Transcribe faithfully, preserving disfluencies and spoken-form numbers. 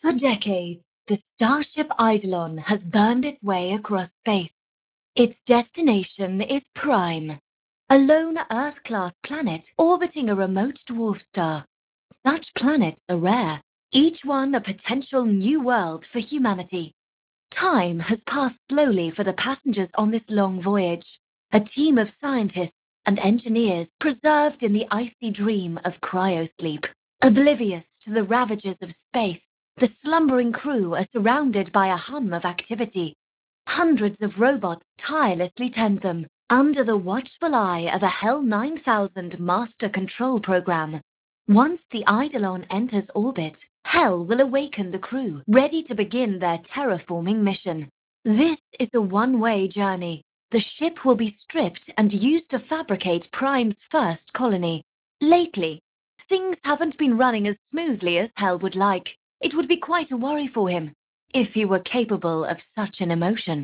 For decades, the starship Eidolon has burned its way across space. Its destination is Prime, a lone Earth-class planet orbiting a remote dwarf star. Such planets are rare, each one a potential new world for humanity. Time has passed slowly for the passengers on this long voyage, a team of scientists and engineers preserved in the icy dream of cryosleep. Oblivious to the ravages of space, the slumbering crew are surrounded by a hum of activity. Hundreds of robots tirelessly tend them, under the watchful eye of a HAL nine thousand master control program. Once the Eidolon enters orbit, HAL will awaken the crew, ready to begin their terraforming mission. This is a one-way journey. The ship will be stripped and used to fabricate Prime's first colony. Lately, things haven't been running as smoothly as HAL would like. It would be quite a worry for him, if he were capable of such an emotion.